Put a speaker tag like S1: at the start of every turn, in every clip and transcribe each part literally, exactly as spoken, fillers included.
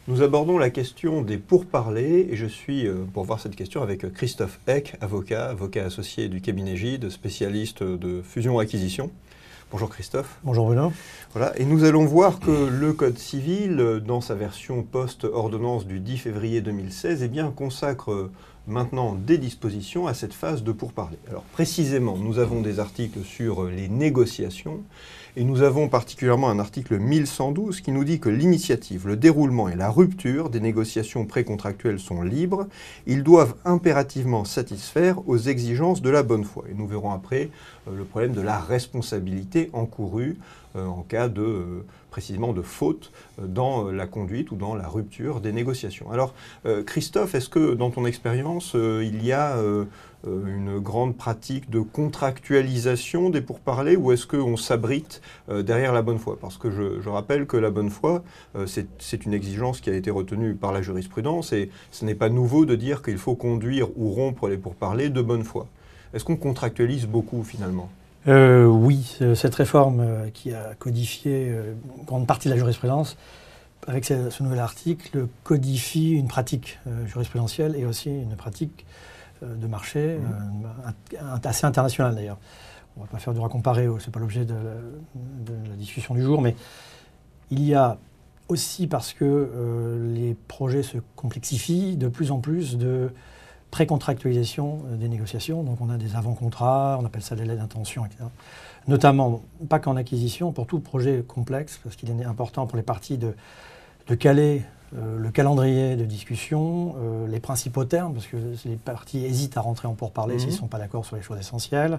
S1: Nous abordons la question des pourparlers et je suis euh, pour voir cette question avec Christophe Eck, avocat, avocat associé du cabinet Gide, spécialiste de fusion-acquisition. Bonjour Christophe.
S2: Bonjour Bruno.
S1: Voilà, et nous allons voir que le Code civil, dans sa version post-ordonnance du dix février deux mille seize, eh bien, consacre maintenant des dispositions à cette phase de pourparlers. Alors précisément, nous avons des articles sur les négociations et nous avons particulièrement un article mille cent douze qui nous dit que l'initiative, le déroulement et la rupture des négociations précontractuelles sont libres. Ils doivent impérativement satisfaire aux exigences de la bonne foi. Et nous verrons après euh, le problème de la responsabilité encourue euh, en cas de, euh, précisément de faute euh, dans la conduite ou dans la rupture des négociations. Alors euh, Christophe, est-ce que dans ton expérience, euh, il y a euh, une grande pratique de contractualisation des pourparlers ou est-ce qu'on s'abrite euh, derrière la bonne foi? Parce que je, je rappelle que la bonne foi, euh, c'est une exigence qui a été retenue par la jurisprudence et ce n'est pas nouveau de dire qu'il faut conduire ou rompre les pourparlers de bonne foi. Est-ce qu'on contractualise beaucoup finalement?
S2: Euh, oui, cette réforme euh, qui a codifié euh, une grande partie de la jurisprudence, avec ce, ce nouvel article, codifie une pratique euh, jurisprudentielle et aussi une pratique euh, de marché, mmh. euh, assez internationale d'ailleurs. On ne va pas faire du racomparé, ce n'est pas l'objet de, de la discussion du jour, mais il y a aussi, parce que euh, les projets se complexifient, de plus en plus de précontractualisation des négociations. Donc on a des avant-contrats, on appelle ça des lettres d'intention, et cetera. Notamment, pas qu'en acquisition, pour tout projet complexe, parce qu'il est important pour les parties de, de caler euh, le calendrier de discussion, euh, les principaux termes, parce que les parties hésitent à rentrer en pourparlers mmh. s'ils ne sont pas d'accord sur les choses essentielles,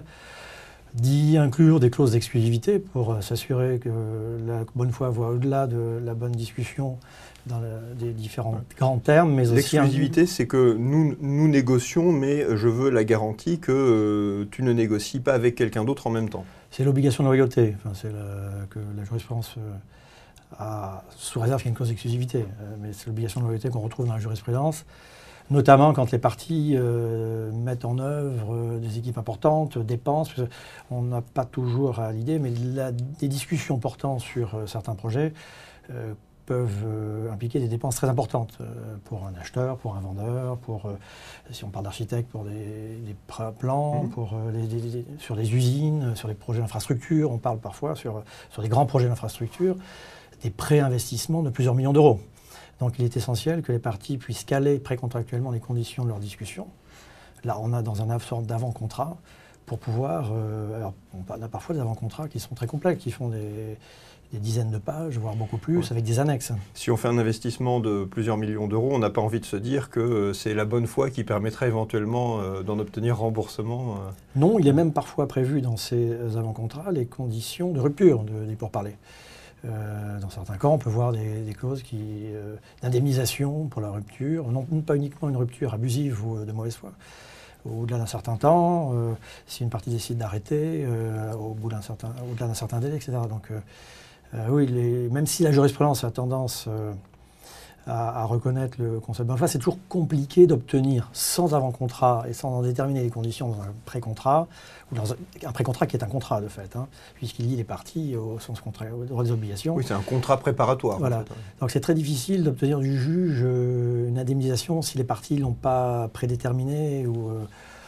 S2: d'y inclure des clauses d'exclusivité pour euh, s'assurer que la bonne foi va au-delà de la bonne discussion dans le, des différents ouais. grands termes, mais aussi...
S1: L'exclusivité, c'est que nous, nous négocions, mais je veux la garantie que euh, tu ne négocies pas avec quelqu'un d'autre en même temps.
S2: C'est l'obligation de loyauté, enfin, c'est que la jurisprudence euh, a, sous réserve qu'il y a une clause d'exclusivité, euh, mais c'est l'obligation de loyauté qu'on retrouve dans la jurisprudence, notamment quand les parties euh, mettent en œuvre euh, des équipes importantes, dépensent, on n'a pas toujours à l'idée, mais la, des discussions portant sur euh, certains projets euh, peuvent euh, impliquer des dépenses très importantes euh, pour un acheteur, pour un vendeur, pour, euh, si on parle d'architecte, pour des, des plans, mmh. pour, euh, les, les, les, sur les usines, sur les projets d'infrastructure. On parle parfois sur, sur des grands projets d'infrastructure, des pré-investissements de plusieurs millions d'euros. Donc il est essentiel que les parties puissent caler précontractuellement les conditions de leur discussion. Là, on a dans un sorte d'avant-contrat pour pouvoir... Euh, alors, on a parfois des avant-contrats qui sont très complexes, qui font des... des dizaines de pages, voire beaucoup plus, ouais. avec des annexes.
S1: Si on fait un investissement de plusieurs millions d'euros, on n'a pas envie de se dire que euh, c'est la bonne foi qui permettrait éventuellement euh, d'en obtenir remboursement. Euh.
S2: Non, il est même parfois prévu dans ces avant-contrats les conditions de rupture de, des pourparlers. Euh, dans certains cas, on peut voir des, des clauses qui, euh, d'indemnisation pour la rupture, non pas uniquement une rupture abusive ou de mauvaise foi. Au-delà d'un certain temps, euh, si une partie décide d'arrêter, euh, au bout d'un certain, au-delà d'un certain délai, et cetera. Donc, euh, Euh, oui, les, même si la jurisprudence a tendance euh, à, à reconnaître le concept de bonne foi, c'est toujours compliqué d'obtenir sans avant-contrat et sans en déterminer les conditions dans un pré-contrat, ou dans un, un pré-contrat qui est un contrat de fait, hein, puisqu'il lie les parties au sens contraire, au droit des obligations.
S1: Oui, c'est un contrat préparatoire.
S2: Voilà.
S1: En fait.
S2: Donc c'est très difficile d'obtenir du juge euh, une indemnisation si les parties ne l'ont pas prédéterminé ou... Euh,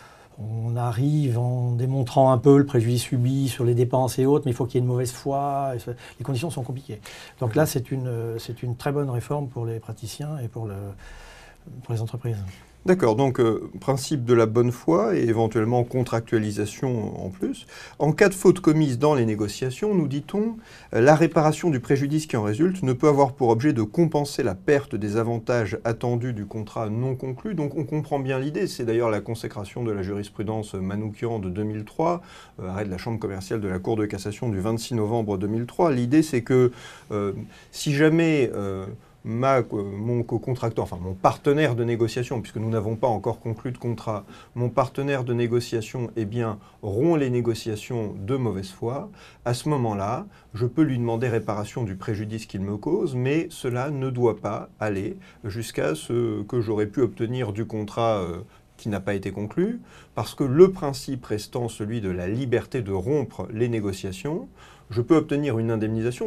S2: on arrive en démontrant un peu le préjudice subi sur les dépenses et autres, mais il faut qu'il y ait une mauvaise foi. Et les conditions sont compliquées. Donc là, c'est une, c'est une très bonne réforme pour les praticiens et pour, le, pour les entreprises.
S1: D'accord, donc euh, principe de la bonne foi et éventuellement contractualisation en plus. En cas de faute commise dans les négociations, nous dit-on, euh, la réparation du préjudice qui en résulte ne peut avoir pour objet de compenser la perte des avantages attendus du contrat non conclu. Donc on comprend bien l'idée, c'est d'ailleurs la consécration de la jurisprudence Manoukian de deux mille trois, euh, arrêt de la Chambre commerciale de la Cour de cassation du vingt-six novembre deux mille trois. L'idée c'est que euh, si jamais... Euh, Ma, mon co-contractant, enfin mon partenaire de négociation, puisque nous n'avons pas encore conclu de contrat, mon partenaire de négociation, eh bien, rompt les négociations de mauvaise foi, à ce moment-là, je peux lui demander réparation du préjudice qu'il me cause, mais cela ne doit pas aller jusqu'à ce que j'aurais pu obtenir du contrat euh, qui n'a pas été conclu, parce que le principe restant celui de la liberté de rompre les négociations, je peux obtenir une indemnisation de quoi ?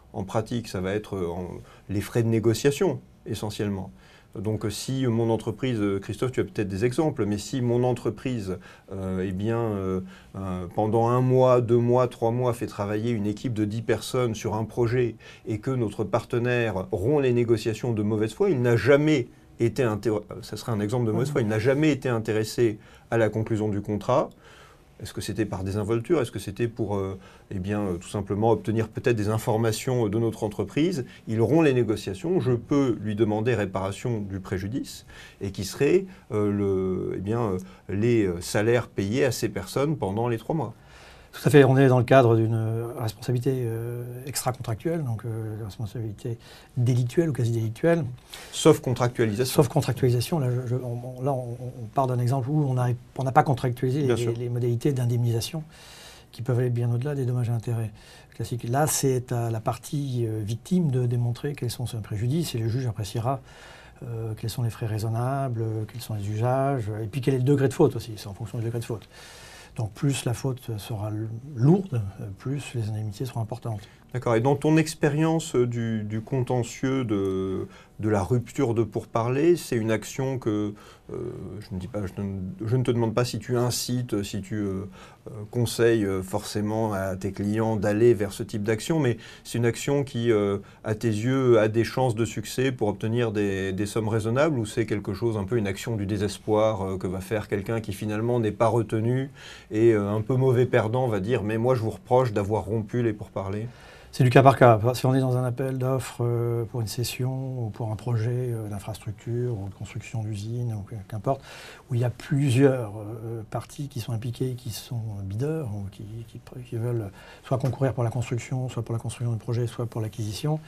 S1: en pratique, ça va être en, les frais de négociation, essentiellement. Donc si mon entreprise, Christophe, tu as peut-être des exemples, mais si mon entreprise, euh, eh bien, euh, euh, pendant un mois, deux mois, trois mois, fait travailler une équipe de dix personnes sur un projet et que notre partenaire rompt les négociations de mauvaise foi, il n'a jamais été intéressé, ça serait un exemple de mauvaise foi, il n'a jamais été intéressé à la conclusion du contrat. Est-ce que c'était par désinvolture? Est-ce que c'était pour euh, eh bien, euh, tout simplement obtenir peut-être des informations de notre entreprise? Ils rompt les négociations, je peux lui demander réparation du préjudice et qui serait euh, le, eh bien, euh, les salaires payés à ces personnes pendant les trois mois.
S2: Tout à fait, on est dans le cadre d'une responsabilité euh, extra-contractuelle, donc euh, responsabilité délictuelle ou quasi-délictuelle.
S1: Sauf contractualisation.
S2: Sauf contractualisation. Là, je, on, là on, on part d'un exemple où on n'a pas contractualisé les, les, les modalités d'indemnisation qui peuvent aller bien au-delà des dommages et intérêts classiques. Là, c'est à la partie euh, victime de démontrer quels sont ses préjudices et le juge appréciera euh, quels sont les frais raisonnables, quels sont les usages, et puis quel est le degré de faute aussi, c'est en fonction du degré de faute. Donc plus la faute sera lourde, plus les indemnités seront importantes.
S1: D'accord. Et dans ton expérience du, du contentieux de, de la rupture de pourparlers, c'est une action que, euh, je ne dis pas, je ne, je ne te demande pas si tu incites, si tu euh, conseilles forcément à tes clients d'aller vers ce type d'action, mais c'est une action qui, euh, à tes yeux, a des chances de succès pour obtenir des, des sommes raisonnables, ou c'est quelque chose, un peu une action du désespoir euh, que va faire quelqu'un qui finalement n'est pas retenu et euh, un peu mauvais perdant va dire « mais moi je vous reproche d'avoir rompu les pourparlers ».
S2: C'est du cas par cas. Si on est dans un appel d'offres euh, pour une cession ou pour un projet euh, d'infrastructure ou de construction d'usine, ou qu'importe, où il y a plusieurs euh, parties qui sont impliquées, qui sont bideurs, ou qui, qui, qui veulent soit concourir pour la construction, soit pour la construction du projet, soit pour l'acquisition,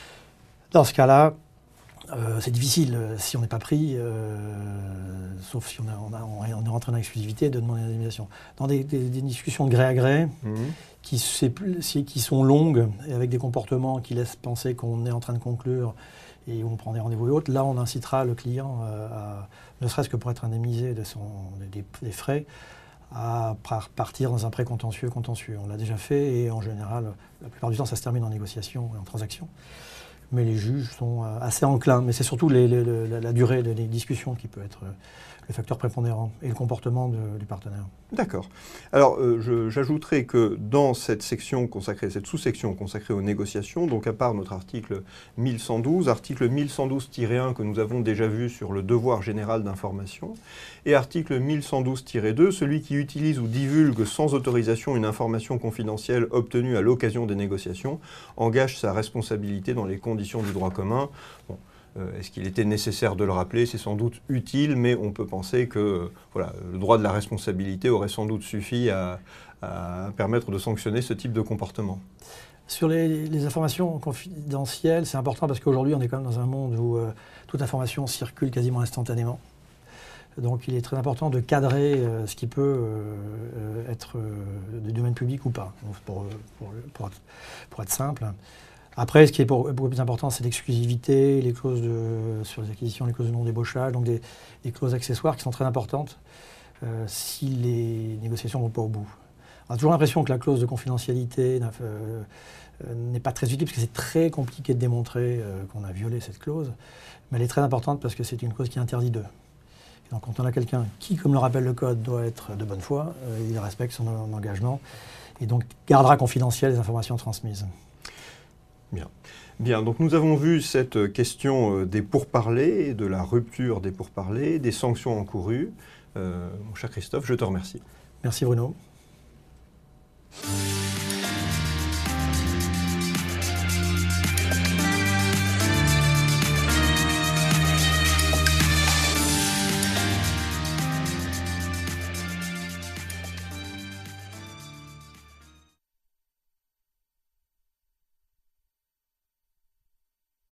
S2: dans ce cas-là, euh, c'est difficile, si on n'est pas pris, euh, sauf si on, a, on, a, on est rentré dans l'exclusivité, de demander une indemnisation. Dans des, des, des discussions de gré à gré, mmh. Qui, qui sont longues et avec des comportements qui laissent penser qu'on est en train de conclure et où on prend des rendez-vous et autres, là on incitera le client, euh, à, ne serait-ce que pour être indemnisé de son, des, des frais, à partir dans un pré-contentieux contentieux. On l'a déjà fait et en général, la plupart du temps ça se termine en négociation et en transaction. Mais les juges sont assez enclins, mais c'est surtout les, les, les, la, la durée des discussions qui peut être le facteur prépondérant et le comportement de, du partenaire.
S1: D'accord. Alors, euh, j'ajouterai que dans cette section consacrée, cette sous-section consacrée aux négociations, donc à part notre article mille cent douze, article mille cent douze tiret un que nous avons déjà vu sur le devoir général d'information, et article mille cent douze tiret deux, celui qui utilise ou divulgue sans autorisation une information confidentielle obtenue à l'occasion des négociations, engage sa responsabilité dans les conditions du droit commun. Bon. Est-ce qu'il était nécessaire de le rappeler? C'est sans doute utile, mais on peut penser que euh, voilà, le droit de la responsabilité aurait sans doute suffi à, à permettre de sanctionner ce type de comportement.
S2: Sur les, les informations confidentielles, c'est important parce qu'aujourd'hui, on est quand même dans un monde où euh, toute information circule quasiment instantanément. Donc il est très important de cadrer euh, ce qui peut euh, être euh, du domaine public ou pas, pour, pour, pour, être, pour être simple. Après, ce qui est beaucoup plus important, c'est l'exclusivité, les clauses de, sur les acquisitions, les clauses de non-débauchage, donc des, des clauses accessoires qui sont très importantes euh, si les négociations ne vont pas au bout. On a toujours l'impression que la clause de confidentialité euh, euh, n'est pas très utile parce que c'est très compliqué de démontrer euh, qu'on a violé cette clause, mais elle est très importante parce que c'est une clause qui interdit d'eux. Donc quand on a quelqu'un qui, comme le rappelle le code, doit être de bonne foi, euh, il respecte son engagement et donc gardera confidentielles les informations transmises.
S1: Bien. Bien, donc nous avons vu cette question des pourparlers, de la rupture des pourparlers, des sanctions encourues. Euh, mon cher Christophe, je te remercie.
S2: Merci Bruno.